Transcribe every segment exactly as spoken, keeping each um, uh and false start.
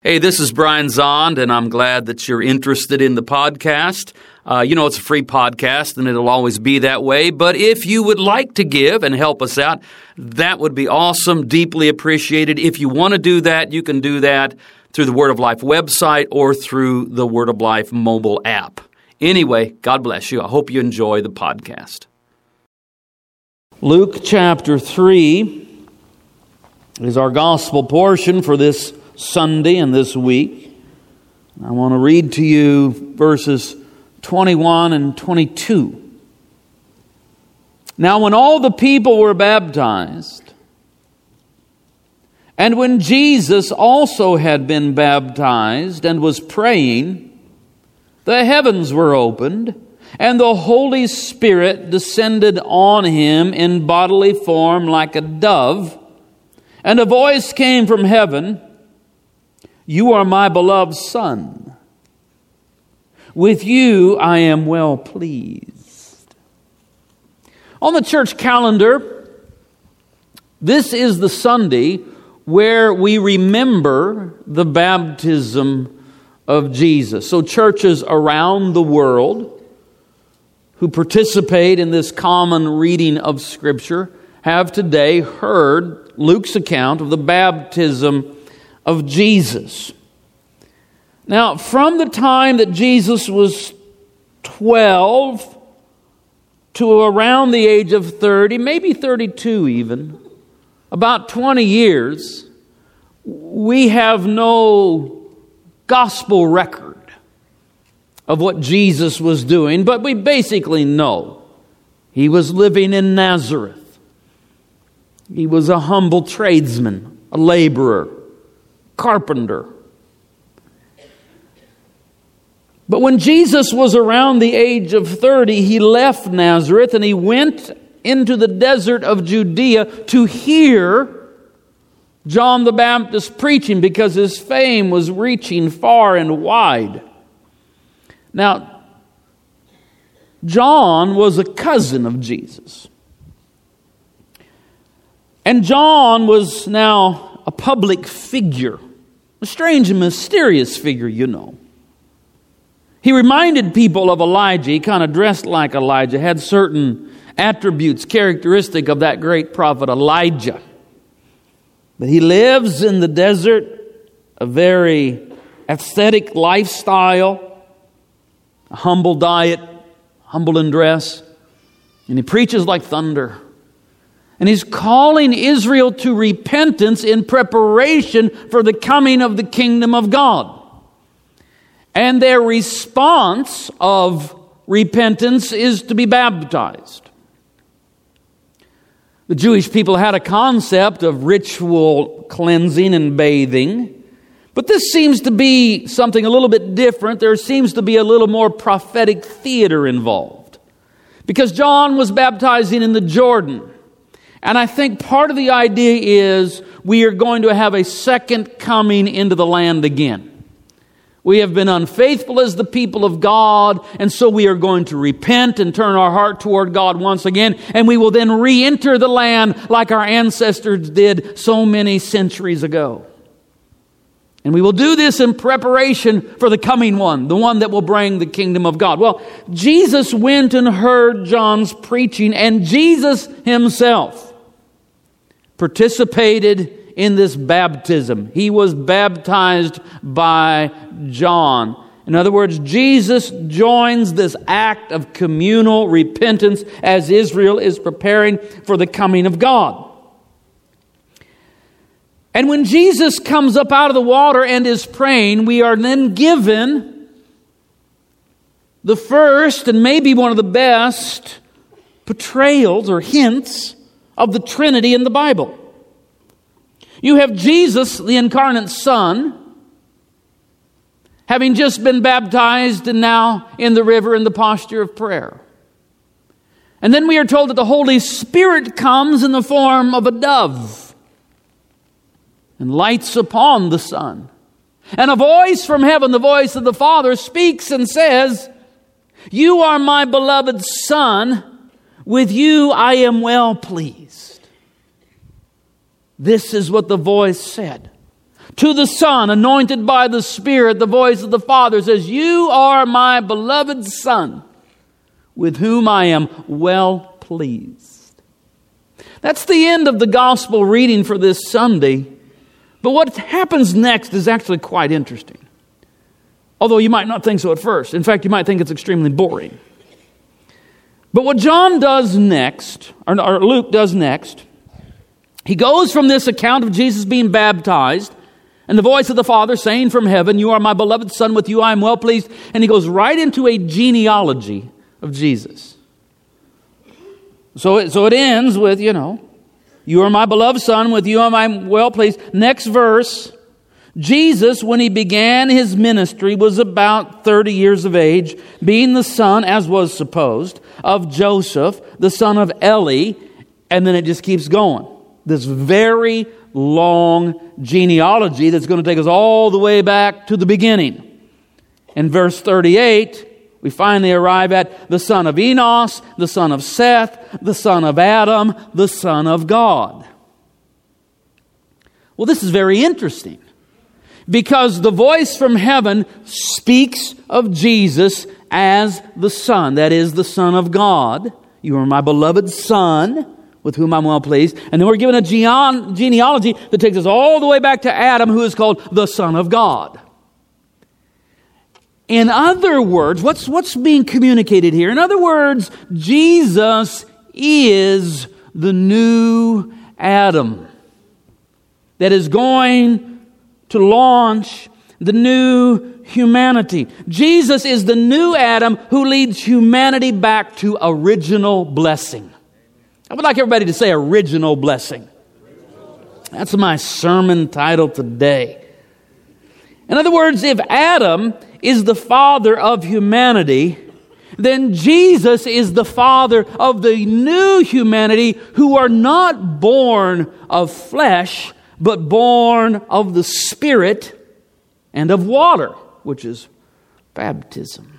Hey, this is Brian Zond, and I'm glad that you're interested in the podcast. Uh, you know, it's a free podcast, and it'll always be that way. But if you would like to give and help us out, that would be awesome, deeply appreciated. If you want to do that, you can do that through the Word of Life website or through the Word of Life mobile app. Anyway, God bless you. I hope you enjoy the podcast. Luke chapter three is our gospel portion for this Sunday and this week. I want to read to you verses twenty-one and twenty-two. Now when all the people were baptized, and when Jesus also had been baptized and was praying, the heavens were opened, and the Holy Spirit descended on him in bodily form like a dove, and a voice came from heaven, "You are my beloved Son. With you I am well pleased." On the church calendar, this is the Sunday where we remember the baptism of Jesus. So churches around the world who participate in this common reading of Scripture have today heard Luke's account of the baptism of Jesus. Now, from the time that Jesus was twelve to around the age of thirty, maybe thirty-two even, about twenty years, we have no gospel record of what Jesus was doing, but we basically know he was living in Nazareth. He was a humble tradesman, a laborer, carpenter. But when Jesus was around the age of thirty, he left Nazareth and he went into the desert of Judea to hear John the Baptist preaching because his fame was reaching far and wide. Now, John was a cousin of Jesus. And John was now a public figure, a strange and mysterious figure, you know. He reminded people of Elijah. He kind of dressed like Elijah, had certain attributes characteristic of that great prophet Elijah. But he lives in the desert, a very ascetic lifestyle, a humble diet, humble in dress, and he preaches like thunder. And he's calling Israel to repentance in preparation for the coming of the kingdom of God. And their response of repentance is to be baptized. The Jewish people had a concept of ritual cleansing and bathing, but this seems to be something a little bit different. There seems to be a little more prophetic theater involved. Because John was baptizing in the Jordan. And I think part of the idea is we are going to have a second coming into the land again. We have been unfaithful as the people of God, and so we are going to repent and turn our heart toward God once again, and we will then re-enter the land like our ancestors did so many centuries ago. And we will do this in preparation for the coming one, the one that will bring the kingdom of God. Well, Jesus went and heard John's preaching, and Jesus himself participated in this baptism. He was baptized by John. In other words, Jesus joins this act of communal repentance as Israel is preparing for the coming of God. And when Jesus comes up out of the water and is praying, we are then given the first and maybe one of the best portrayals or hints of the Trinity in the Bible. You have Jesus, the incarnate Son, having just been baptized and now in the river in the posture of prayer. And then we are told that the Holy Spirit comes in the form of a dove and lights upon the Son. And a voice from heaven, the voice of the Father, speaks and says, "You are my beloved Son. With you I am well pleased." This is what the voice said. To the Son, anointed by the Spirit, the voice of the Father says, "You are my beloved Son, with whom I am well pleased." That's the end of the gospel reading for this Sunday. But what happens next is actually quite interesting. Although you might not think so at first. In fact, you might think it's extremely boring. But what John does next, or, or Luke does next, he goes from this account of Jesus being baptized and the voice of the Father saying from heaven, "You are my beloved Son, with you I am well pleased." And he goes right into a genealogy of Jesus. So it, so it ends with, you know, "You are my beloved Son, with you I am well pleased." Next verse, Jesus, when he began his ministry, was about thirty years of age, being the son, as was supposed, of Joseph, the son of Eli, and then it just keeps going. This very long genealogy that's going to take us all the way back to the beginning. In verse thirty-eight, we finally arrive at the son of Enos, the son of Seth, the son of Adam, the son of God. Well, this is very interesting, because the voice from heaven speaks of Jesus as the Son, that is, the Son of God. "You are my beloved Son, with whom I'm well pleased." And then we're given a geon- genealogy that takes us all the way back to Adam, who is called the Son of God. In other words, what's, what's being communicated here? In other words, Jesus is the new Adam that is going to launch the new humanity. Jesus is the new Adam who leads humanity back to original blessing. I would like everybody to say original blessing. That's my sermon title today. In other words, if Adam is the father of humanity, then Jesus is the father of the new humanity who are not born of flesh, but born of the Spirit and of water, which is baptism.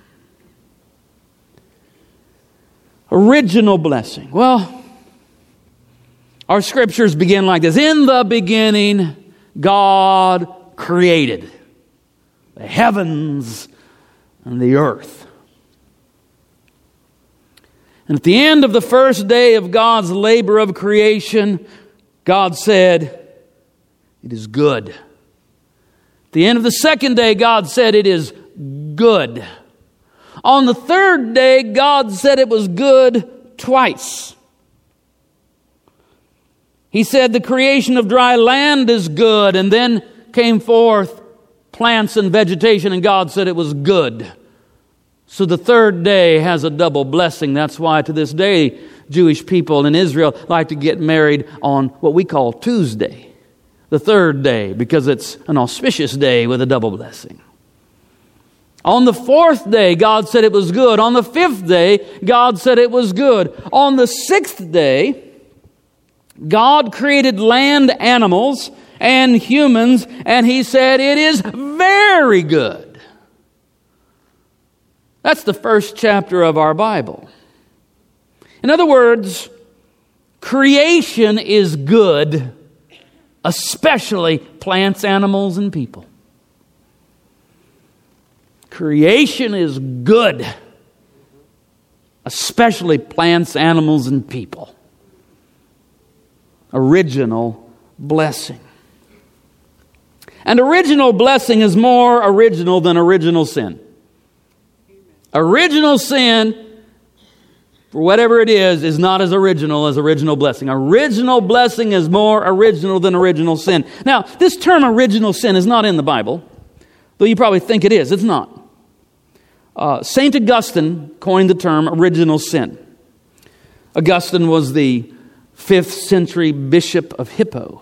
Original blessing. Well, our scriptures begin like this. In the beginning, God created the heavens and the earth. And at the end of the first day of God's labor of creation, God said, "It is good." At the end of the second day, God said, "It is good." On the third day, God said it was good twice. He said the creation of dry land is good, and then came forth plants and vegetation, and God said it was good. So the third day has a double blessing. That's why to this day, Jewish people in Israel like to get married on what we call Tuesday, the third day, because it's an auspicious day with a double blessing. On the fourth day, God said it was good. On the fifth day, God said it was good. On the sixth day, God created land animals and humans, and He said it is very good. That's the first chapter of our Bible. In other words, creation is good, especially plants, animals, and people. Creation is good, especially plants, animals, and people. Original blessing. And original blessing is more original than original sin. Original sin, for whatever it is, is not as original as original blessing. Original blessing is more original than original sin. Now, this term original sin is not in the Bible, though you probably think it is. It's not. Uh, Saint Augustine coined the term original sin. Augustine was the fifth century bishop of Hippo.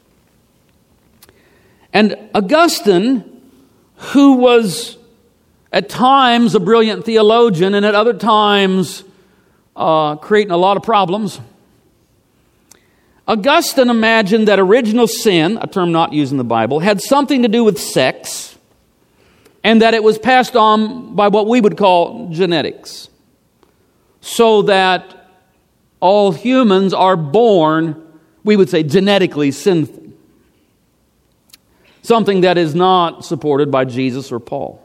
And Augustine, who was at times a brilliant theologian and at other times uh, creating a lot of problems, Augustine imagined that original sin, a term not used in the Bible, had something to do with sex, and that it was passed on by what we would call genetics, so that all humans are born, we would say, genetically sinful. something that is not supported by Jesus or Paul.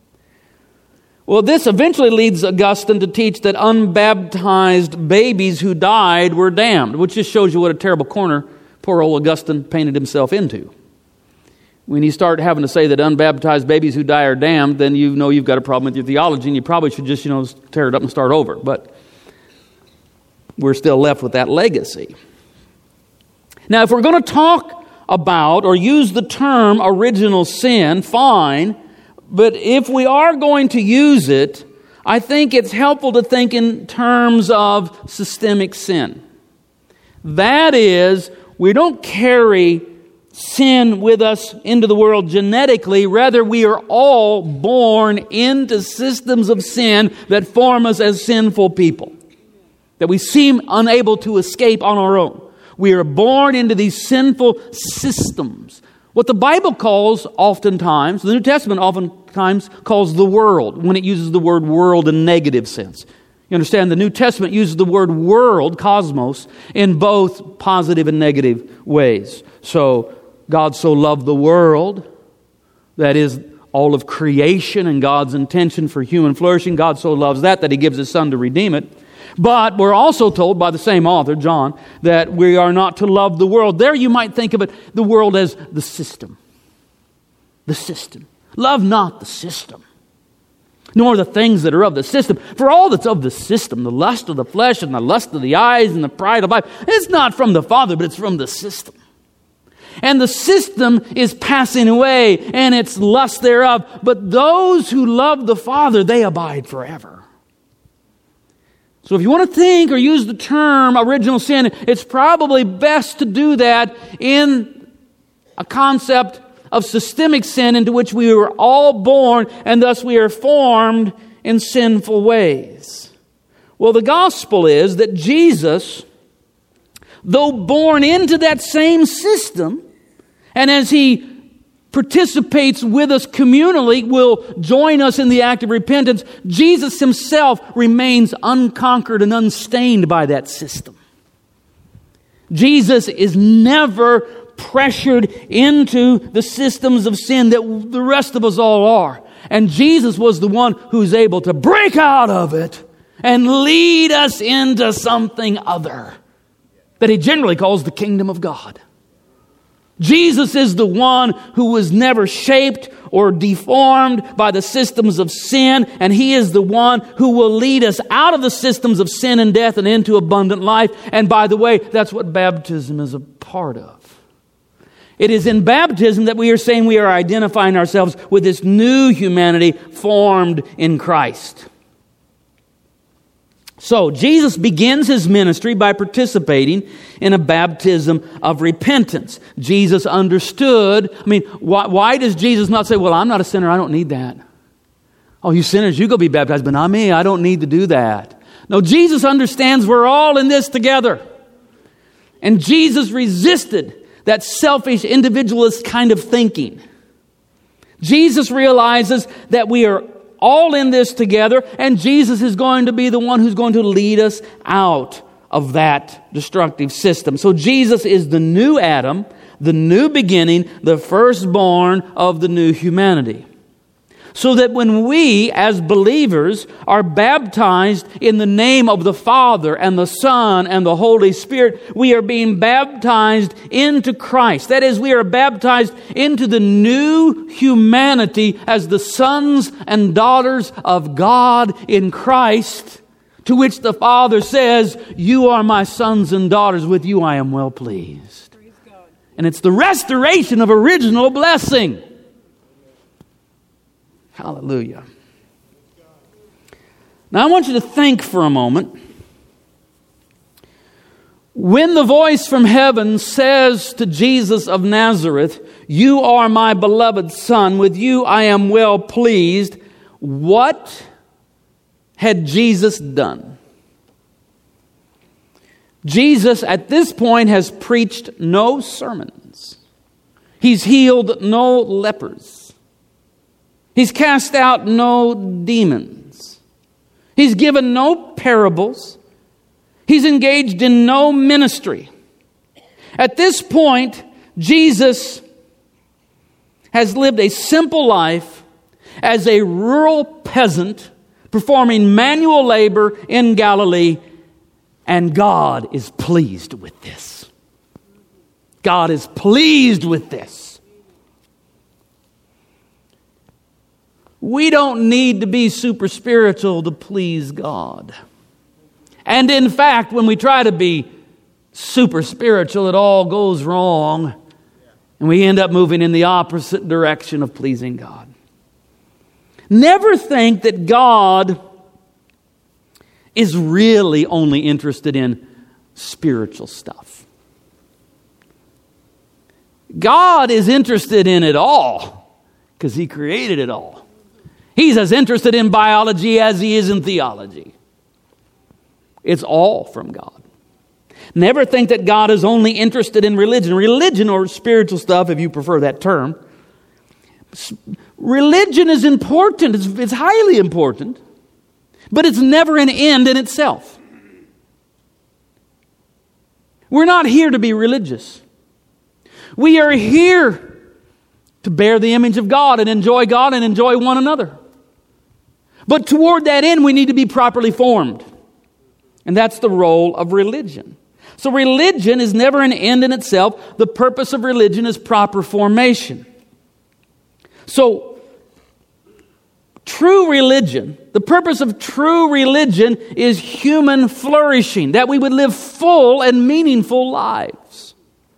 Well, this eventually leads Augustine to teach that unbaptized babies who died were damned, which just shows you what a terrible corner poor old Augustine painted himself into. When you start having to say that unbaptized babies who die are damned, then you know you've got a problem with your theology, and you probably should just, you know, tear it up and start over. But we're still left with that legacy. Now, if we're going to talk about or use the term original sin, fine. But if we are going to use it, I think it's helpful to think in terms of systemic sin. That is, we don't carry sin with us into the world genetically. Rather, we are all born into systems of sin that form us as sinful people, that we seem unable to escape on our own. We are born into these sinful systems. What the Bible calls oftentimes, the New Testament oftentimes calls the world, when it uses the word world in a negative sense. You understand, the New Testament uses the word world, cosmos, in both positive and negative ways. So, God so loved the world, that is all of creation and God's intention for human flourishing. God so loves that that He gives His Son to redeem it. But we're also told by the same author, John, that we are not to love the world. There you might think of it, the world as the system. The system. Love not the system, nor the things that are of the system. For all that's of the system, the lust of the flesh and the lust of the eyes and the pride of life, it's not from the Father, but it's from the system. And the system is passing away, and its lust thereof. But those who love the Father, they abide forever. So if you want to think or use the term original sin, it's probably best to do that in a concept of systemic sin into which we were all born, and thus we are formed in sinful ways. Well, the gospel is that Jesus, though born into that same system, and as He participates with us communally, will join us in the act of repentance, Jesus Himself remains unconquered and unstained by that system. Jesus is never pressured into the systems of sin that the rest of us all are. And Jesus was the one who's able to break out of it and lead us into something other that He generally calls the kingdom of God. Jesus is the one who was never shaped or deformed by the systems of sin, and He is the one who will lead us out of the systems of sin and death and into abundant life. And by the way, that's what baptism is a part of. It is in baptism that we are saying we are identifying ourselves with this new humanity formed in Christ. So, Jesus begins His ministry by participating in a baptism of repentance. Jesus understood. I mean, why, why does Jesus not say, well, I'm not a sinner, I don't need that. Oh, you sinners, you go be baptized, but not me, I don't need to do that. No, Jesus understands we're all in this together. And Jesus resisted that selfish, individualist kind of thinking. Jesus realizes that we are all in this together, and Jesus is going to be the one who's going to lead us out of that destructive system. So Jesus is the new Adam, the new beginning, the firstborn of the new humanity. So that when we, as believers, are baptized in the name of the Father and the Son and the Holy Spirit, we are being baptized into Christ. That is, we are baptized into the new humanity as the sons and daughters of God in Christ, to which the Father says, you are my sons and daughters, with you I am well pleased. And it's the restoration of original blessing. Hallelujah. Now I want you to think for a moment. When the voice from heaven says to Jesus of Nazareth, you are my beloved Son, with you I am well pleased, what had Jesus done? Jesus at this point has preached no sermons. He's healed no lepers. He's cast out no demons. He's given no parables. He's engaged in no ministry. At this point, Jesus has lived a simple life as a rural peasant performing manual labor in Galilee, and God is pleased with this. God is pleased with this. We don't need to be super spiritual to please God. And in fact, when we try to be super spiritual, it all goes wrong. And we end up moving in the opposite direction of pleasing God. Never think that God is really only interested in spiritual stuff. God is interested in it all because He created it all. He's as interested in biology as He is in theology. It's all from God. Never think that God is only interested in religion. Religion, or spiritual stuff, if you prefer that term. Religion is important. It's, it's highly important. But it's never an end in itself. We're not here to be religious. We are here to bear the image of God and enjoy God and enjoy one another. But toward that end, we need to be properly formed. And that's the role of religion. So religion is never an end in itself. The purpose of religion is proper formation. So, true religion, the purpose of true religion is human flourishing, that we would live full and meaningful lives.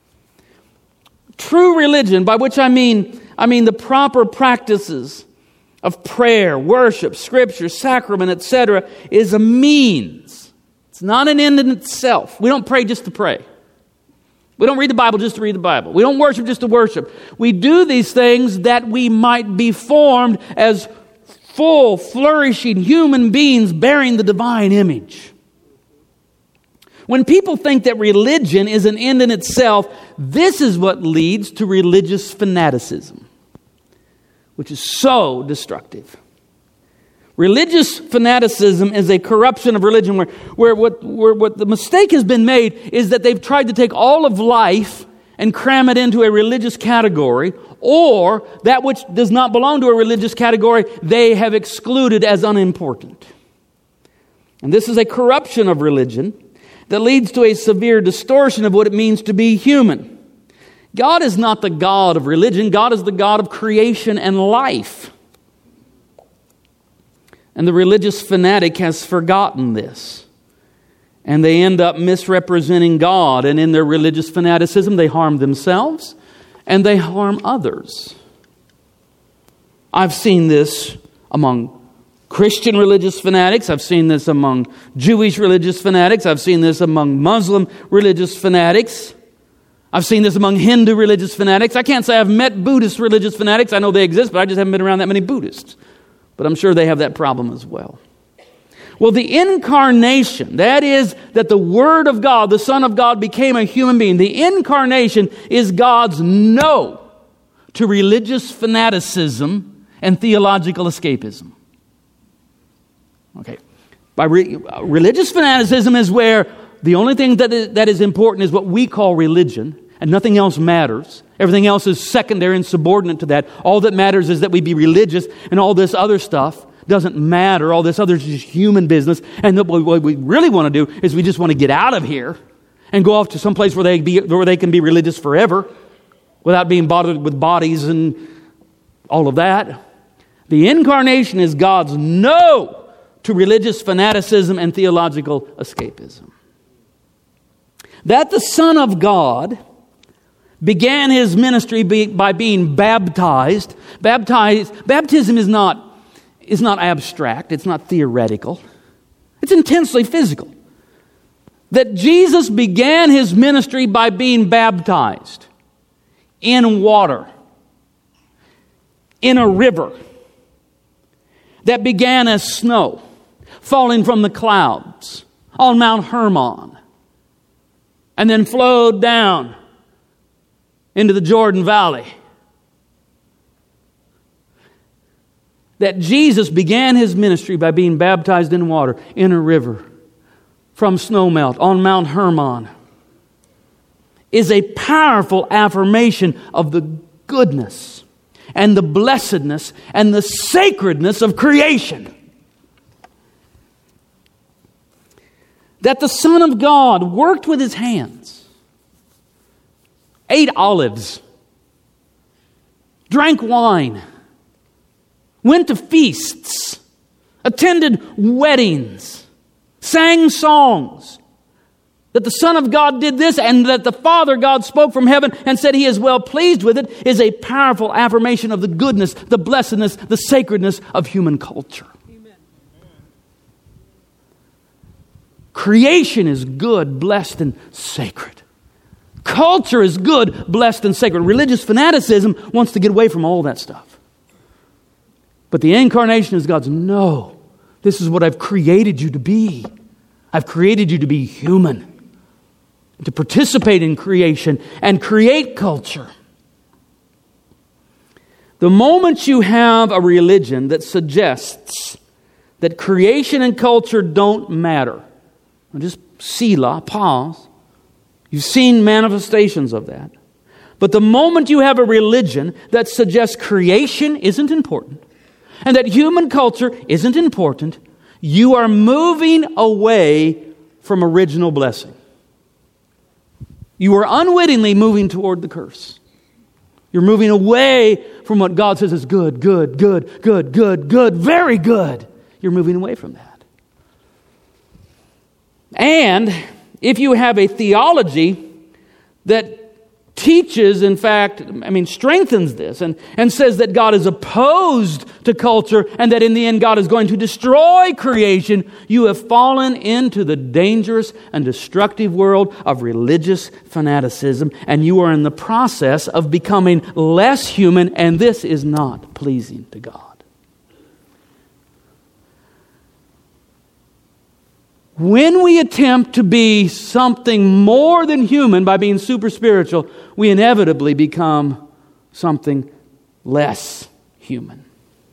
True religion, by which I mean, I mean the proper practices of prayer, worship, scripture, sacrament, et cetera, is a means. It's not an end in itself. We don't pray just to pray. We don't read the Bible just to read the Bible. We don't worship just to worship. We do these things that we might be formed as full, flourishing human beings bearing the divine image. When people think that religion is an end in itself, this is what leads to religious fanaticism, which is so destructive. Religious fanaticism is a corruption of religion where, where, what, where what the mistake has been made is that they've tried to take all of life and cram it into a religious category, or that which does not belong to a religious category, they have excluded as unimportant. And this is a corruption of religion that leads to a severe distortion of what it means to be human. God is not the God of religion. God is the God of creation and life. And the religious fanatic has forgotten this. And they end up misrepresenting God. And in their religious fanaticism, they harm themselves and they harm others. I've seen this among Christian religious fanatics. I've seen this among Jewish religious fanatics. I've seen this among Muslim religious fanatics. I've seen this among Hindu religious fanatics. I can't say I've met Buddhist religious fanatics. I know they exist, but I just haven't been around that many Buddhists. But I'm sure they have that problem as well. Well, the incarnation, that is, that the Word of God, the Son of God, became a human being. The incarnation is God's no to religious fanaticism and theological escapism. Okay. By re- religious fanaticism is where the only thing that is, that is important is what we call religion, and nothing else matters. Everything else is secondary and subordinate to that. All that matters is that we be religious, and all this other stuff doesn't matter. All this other is just human business. And what we really want to do is we just want to get out of here and go off to some place where they be where they can be religious forever without being bothered with bodies and all of that. The incarnation is God's no to religious fanaticism and theological escapism. That the Son of God began His ministry by being baptized. Baptized, baptism is not, is not abstract. It's not theoretical. It's intensely physical. That Jesus began His ministry by being baptized in water, in a river that began as snow falling from the clouds on Mount Hermon, and then flowed down into the Jordan Valley. That Jesus began His ministry by being baptized in water in a river from snowmelt on Mount Hermon is a powerful affirmation of the goodness and the blessedness and the sacredness of creation. That the Son of God worked with His hands, ate olives, drank wine, went to feasts, attended weddings, sang songs. That the Son of God did this and that the Father God spoke from heaven and said He is well pleased with it is a powerful affirmation of the goodness, the blessedness, the sacredness of human culture. Amen. Creation is good, blessed, and sacred. Culture is good, blessed, and sacred. Religious fanaticism wants to get away from all that stuff. But the incarnation is God's, no, this is what I've created you to be. I've created you to be human, to participate in creation and create culture. The moment you have a religion that suggests that creation and culture don't matter, just Selah, pause. You've seen manifestations of that. But the moment you have a religion that suggests creation isn't important and that human culture isn't important, you are moving away from original blessing. You are unwittingly moving toward the curse. You're moving away from what God says is good, good, good, good, good, good, very good. You're moving away from that. And if you have a theology that teaches, in fact, I mean, strengthens this and, and says that God is opposed to culture and that in the end God is going to destroy creation, you have fallen into the dangerous and destructive world of religious fanaticism, and you are in the process of becoming less human, and this is not pleasing to God. When we attempt to be something more than human by being super spiritual, we inevitably become something less human.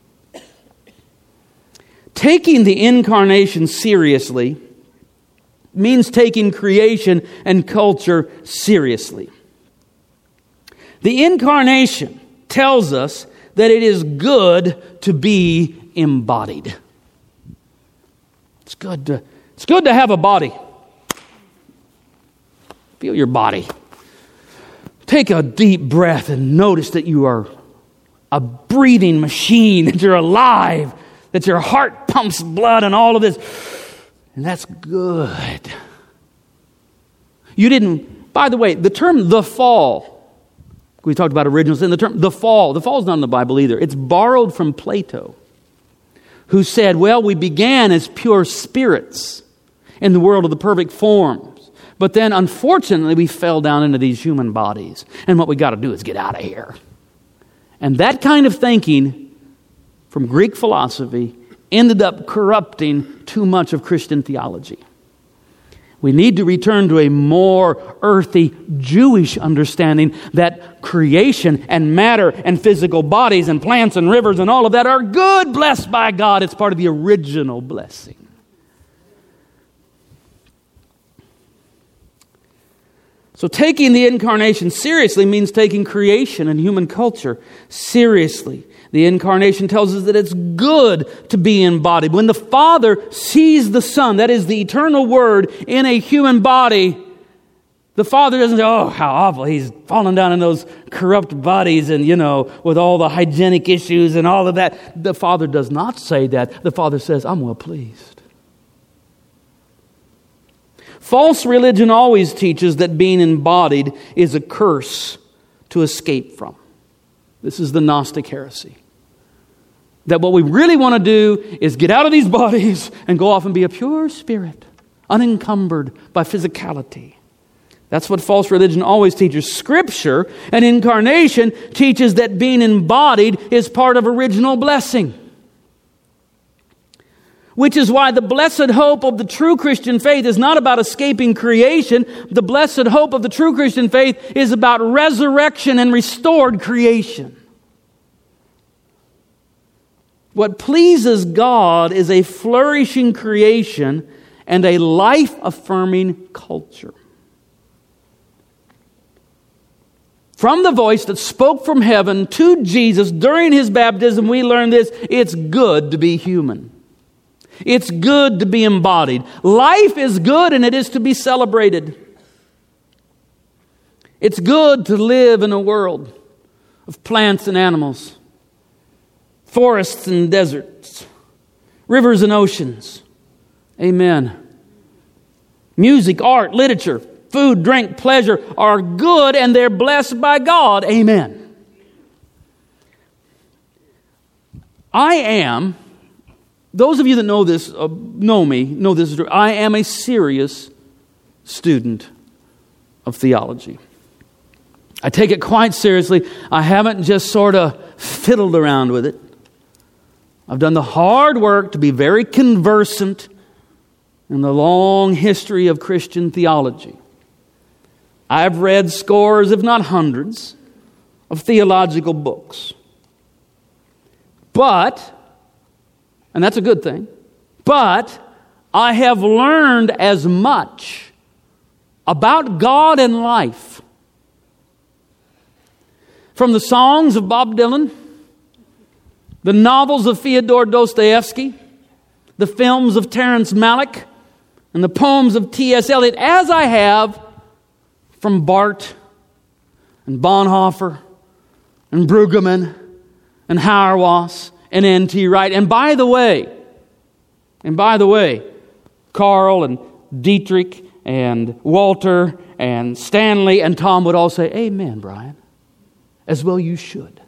Taking the incarnation seriously means taking creation and culture seriously. The incarnation tells us that it is good to be embodied. It's good to It's good to have a body. Feel your body. Take a deep breath and notice that you are a breathing machine, that you're alive, that your heart pumps blood and all of this. And that's good. You didn't, by the way, the term the fall, we talked about original sin, the term the fall, the fall is not in the Bible either. It's borrowed from Plato, who said, well, we began as pure spirits in the world of the perfect forms. But then, unfortunately, we fell down into these human bodies. And what we got to do is get out of here. And that kind of thinking from Greek philosophy ended up corrupting too much of Christian theology. We need to return to a more earthy Jewish understanding that creation and matter and physical bodies and plants and rivers and all of that are good, blessed by God. It's part of the original blessing. So taking the incarnation seriously means taking creation and human culture seriously. The incarnation tells us that it's good to be embodied. When the Father sees the Son, that is the eternal Word, in a human body, the Father doesn't say, oh, how awful, he's fallen down in those corrupt bodies and, you know, with all the hygienic issues and all of that. The Father does not say that. The Father says, I'm well pleased. False religion always teaches that being embodied is a curse to escape from. This is the Gnostic heresy. That what we really want to do is get out of these bodies and go off and be a pure spirit, unencumbered by physicality. That's what false religion always teaches. Scripture and incarnation teaches that being embodied is part of original blessing. Which is why the blessed hope of the true Christian faith is not about escaping creation. The blessed hope of the true Christian faith is about resurrection and restored creation. What pleases God is a flourishing creation and a life-affirming culture. From the voice that spoke from heaven to Jesus during his baptism, we learn this: it's good to be human. It's good to be embodied. Life is good and it is to be celebrated. It's good to live in a world of plants and animals, forests and deserts, rivers and oceans. Amen. Music, art, literature, food, drink, pleasure are good and they're blessed by God. Amen. I am, those of you that know this, uh, know me, know this is true. I am a serious student of theology. I take it quite seriously. I haven't just sort of fiddled around with it. I've done the hard work to be very conversant in the long history of Christian theology. I've read scores, if not hundreds, of theological books. But, and that's a good thing, but I have learned as much about God and life from the songs of Bob Dylan, the novels of Fyodor Dostoevsky, the films of Terrence Malick, and the poems of T S Eliot, as I have from Barth and Bonhoeffer and Brueggemann and Hauerwas and N T Wright. And by the way, and by the way, Carl and Dietrich and Walter and Stanley and Tom would all say, "Amen, Brian." As well you should.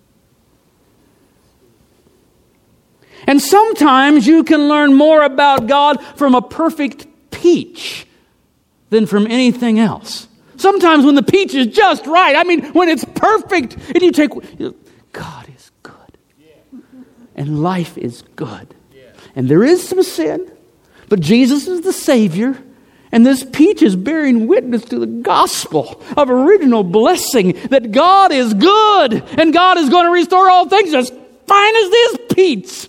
And sometimes you can learn more about God from a perfect peach than from anything else. Sometimes when the peach is just right, I mean, when it's perfect, and you take, God is good. And life is good. And there is some sin, but Jesus is the Savior. And this peach is bearing witness to the gospel of original blessing that God is good and God is going to restore all things as fine as this peach.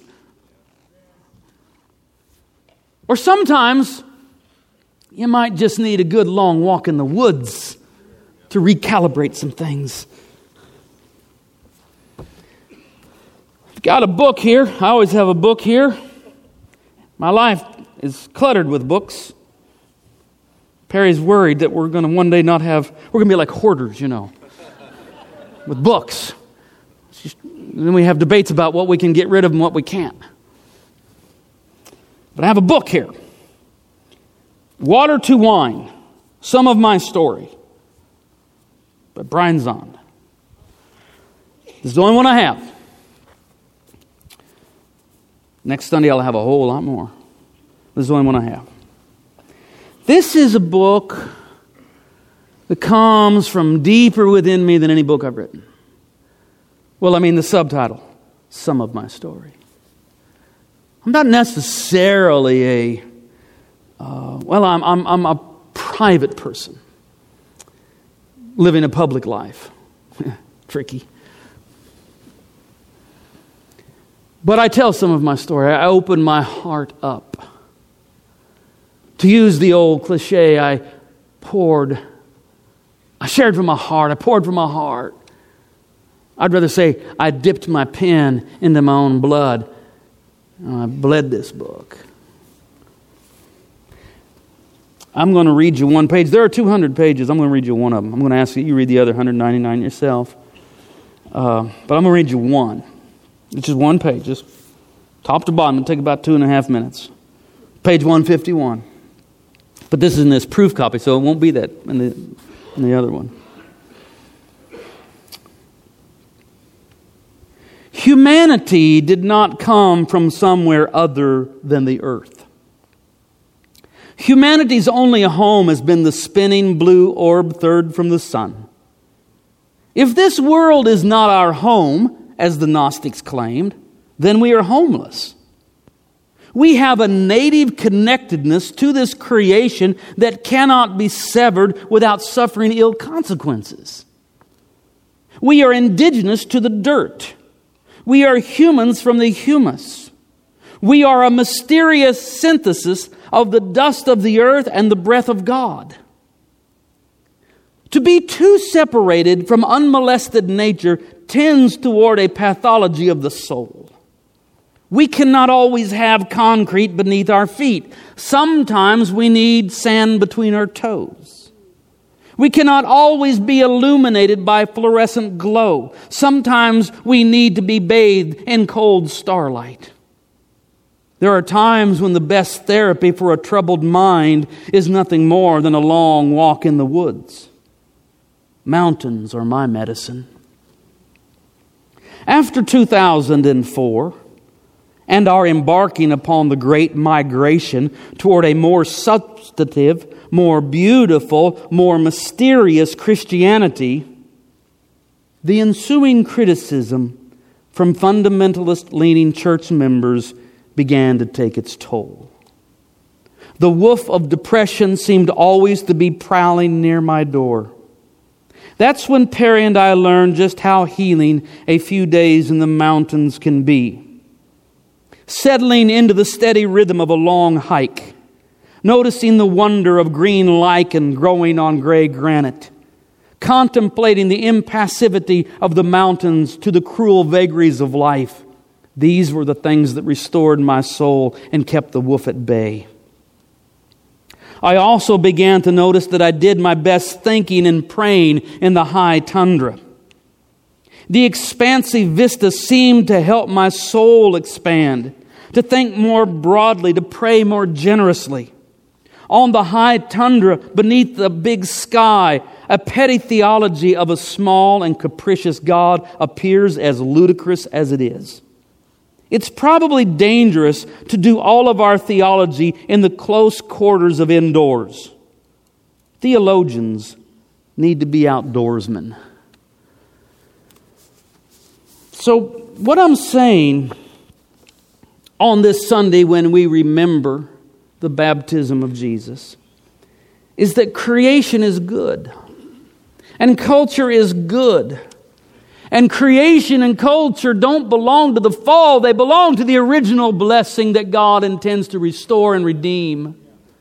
Or sometimes you might just need a good long walk in the woods to recalibrate some things. I've got a book here. I always have a book here. My life is cluttered with books. Perry's worried that we're going to one day not have, we're going to be like hoarders, you know, with books. Just, then we have debates about what we can get rid of and what we can't. But I have a book here. Water to Wine, Some of My Story, by Brian Zahnd. This is the only one I have. Next Sunday I'll have a whole lot more. This is the only one I have. This is a book that comes from deeper within me than any book I've written. Well, I mean the subtitle, Some of My Story. I'm not necessarily a, uh, well, I'm, I'm, I'm a private person living a public life. Tricky. But I tell some of my story. I open my heart up. To use the old cliche, I poured, I shared from my heart, I poured from my heart. I'd rather say I dipped my pen into my own blood. And I bled this book. I'm going to read you one page. There are two hundred pages. I'm going to read you one of them. I'm going to ask you, you read the other one hundred ninety-nine yourself. Uh, but I'm going to read you one. It's just one page, just top to bottom. It'll take about two and a half minutes. Page one fifty-one. But this is in this proof copy, so it won't be that in the, in the other one. Humanity did not come from somewhere other than the earth. Humanity's only home has been the spinning blue orb third from the sun. If this world is not our home, as the Gnostics claimed, then we are homeless. We have a native connectedness to this creation that cannot be severed without suffering ill consequences. We are indigenous to the dirt. We are humans from the humus. We are a mysterious synthesis of the dust of the earth and the breath of God. To be too separated from unmolested nature tends toward a pathology of the soul. We cannot always have concrete beneath our feet. Sometimes we need sand between our toes. We cannot always be illuminated by fluorescent glow. Sometimes we need to be bathed in cold starlight. There are times when the best therapy for a troubled mind is nothing more than a long walk in the woods. Mountains are my medicine. After two thousand four, and our embarking upon the great migration toward a more substantive, more beautiful, more mysterious Christianity, the ensuing criticism from fundamentalist-leaning church members began to take its toll. The wolf of depression seemed always to be prowling near my door. That's when Perry and I learned just how healing a few days in the mountains can be. Settling into the steady rhythm of a long hike, noticing the wonder of green lichen growing on gray granite, contemplating the impassivity of the mountains to the cruel vagaries of life. These were the things that restored my soul and kept the wolf at bay. I also began to notice that I did my best thinking and praying in the high tundra. The expansive vista seemed to help my soul expand, to think more broadly, to pray more generously. On the high tundra, beneath the big sky, a petty theology of a small and capricious God appears as ludicrous as it is. It's probably dangerous to do all of our theology in the close quarters of indoors. Theologians need to be outdoorsmen. So what I'm saying on this Sunday when we remember the baptism of Jesus is that creation is good and culture is good. And creation and culture don't belong to the fall. They belong to the original blessing that God intends to restore and redeem.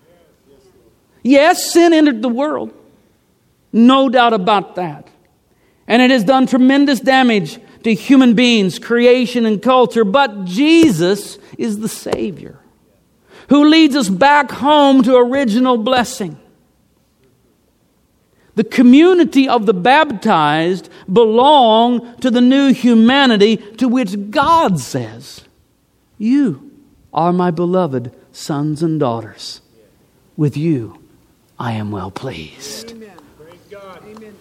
Yes, sin entered the world. No doubt about that. And it has done tremendous damage to human beings, creation and culture. But Jesus is the Savior who leads us back home to original blessing. The community of the baptized belong to the new humanity to which God says, "You are my beloved sons and daughters. With you I am well pleased." Amen. Praise God. Amen.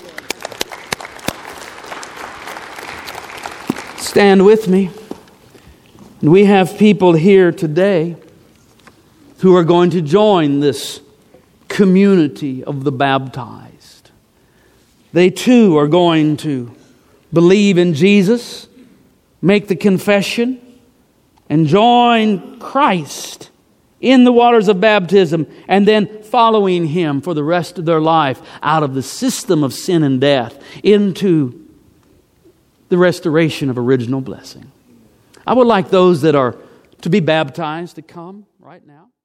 Stand with me. And we have people here today who are going to join this community of the baptized. They too are going to believe in Jesus, make the confession, and join Christ in the waters of baptism, and then following Him for the rest of their life out of the system of sin and death into the restoration of original blessing. I would like those that are to be baptized to come right now.